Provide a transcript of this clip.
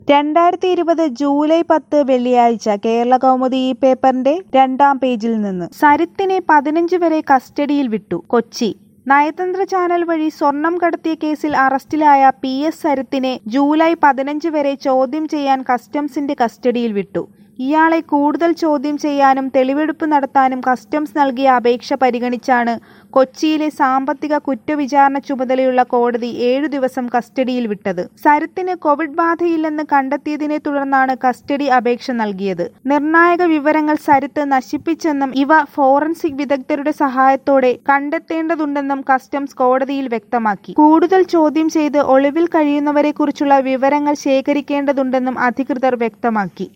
2020 July 10 വെള്ളിയാഴ്ച കേരളകൗമുദി ഈ പേപ്പറിന്റെ 2-ാം പേജിൽ നിന്ന്. സരിത്തിനെ 15 വരെ കസ്റ്റഡിയിൽ വിട്ടു. കൊച്ചി. നയതന്ത്ര ചാനൽ വഴി സ്വർണം കടത്തിയ കേസിൽ അറസ്റ്റിലായ PS സരിത്തിനെ ജൂലൈ 15 വരെ ചോദ്യം ചെയ്യാൻ കസ്റ്റംസിന്റെ കസ്റ്റഡിയിൽ വിട്ടു. ഇയാളെ കൂടുതൽ ചോദ്യം ചെയ്യാനും തെളിവെടുപ്പ് നടത്താനും കസ്റ്റംസ് നൽകിയ അപേക്ഷ പരിഗണിച്ചാണ് കൊച്ചിയിലെ സാമ്പത്തിക കുറ്റവിചാരണ ചുമതലയുള്ള കോടതി 7 ദിവസം കസ്റ്റഡിയിൽ വിട്ടത്. സരിത്തിന് കോവിഡ് ബാധയില്ലെന്ന് കണ്ടെത്തിയതിനെ തുടർന്നാണ് കസ്റ്റഡി അപേക്ഷ നൽകിയത്. നിർണായക വിവരങ്ങൾ സരിത്ത് നശിപ്പിച്ചെന്നും ഇവ ഫോറൻസിക് വിദഗ്ധരുടെ സഹായത്തോടെ കണ്ടെത്തേണ്ടതുണ്ടെന്നും കസ്റ്റംസ് കോടതിയിൽ വ്യക്തമാക്കി. കൂടുതൽ ചോദ്യം ചെയ്ത് ഒളിവിൽ കഴിയുന്നവരെക്കുറിച്ചുള്ള വിവരങ്ങൾ ശേഖരിക്കേണ്ടതുണ്ടെന്നും അധികൃതർ വ്യക്തമാക്കി.